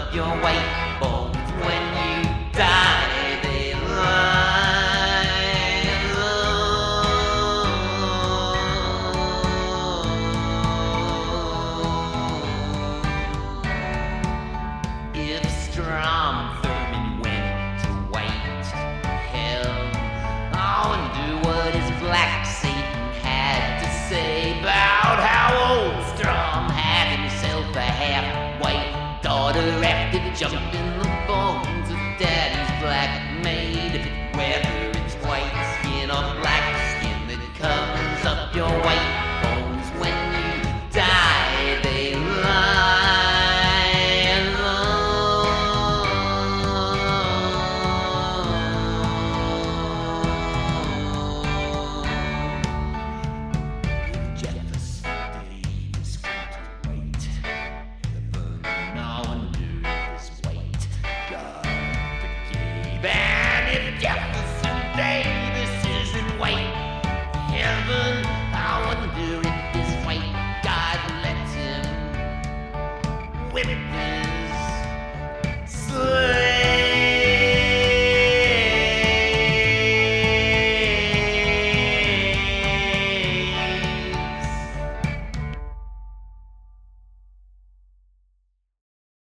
up your white bones when you die. They lie low. If Strom Thurmond went to white hell, I wonder what his black Satan had to say about how old Strom had himself a half-white daughter after jumping the bones of daddy's black maid. Whether it's white skin or black skin that covers up your white bones when you die, they lie low. Jefferson Davis went to white heaven. I wonder if this white God forgave. And if Jefferson Davis is in white heaven, I wonder if this white God lets him whip him.